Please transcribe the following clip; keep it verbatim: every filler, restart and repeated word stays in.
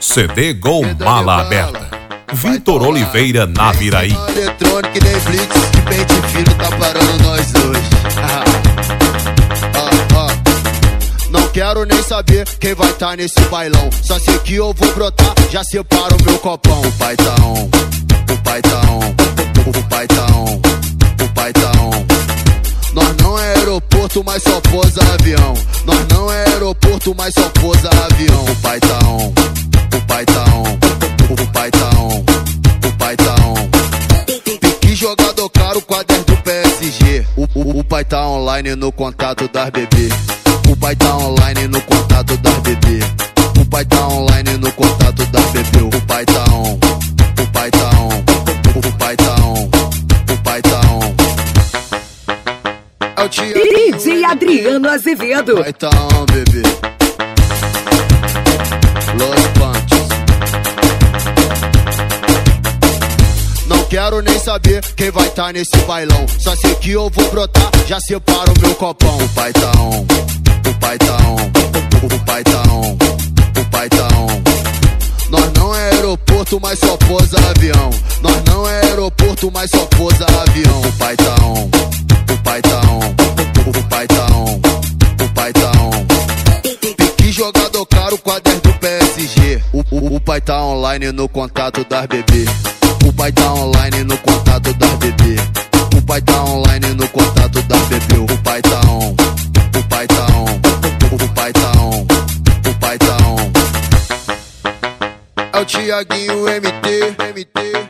C D Gol Mala Aberta. Vitor Oliveira na Viraí. Eletrônico e nem Blitz, que pente fino tá parando nós dois. ah, ah. Não quero nem saber quem vai tá nesse bailão. Só sei que eu vou brotar, já separo o meu copão. O pai tá on, o pai tá on, o pai tá on, o pai tá on. Nós não é aeroporto, mas só pousa avião. Nós não é aeroporto, mas só pousa avião. O pai tá on, o pai tá on, o pai tá on, o pai tá on. Pique jogador caro, quadro do P S G. O, o, o pai tá online no contato das bebê. O pai tá online no contato das bebê. O pai tá online no contato das bebê. O pai tá on, o pai tá on, o pai tá on, o pai tá on. D J Adriano Azevedo. Vai tá on, bebê. Los Panchos. Não quero nem saber quem vai tá nesse bailão. Só sei que eu vou brotar, já separo o meu copão. O pai tá on, o pai tá on, o pai tá on, o pai tá on. Nós não é aeroporto, mas só pousa avião. Nós não é aeroporto, mas só pousa avião. O pai tá on, o pai tá on, o pai tá on, o pai tá on. Pique jogador caro, quadro do P S G. O, o, o pai tá online no contato das bebê. O pai tá online no contato das bebê. O pai tá online no contato das bebê. O pai tá on, o pai tá on, o pai tá on, o pai tá on. É o Thiaguinho M T, M T.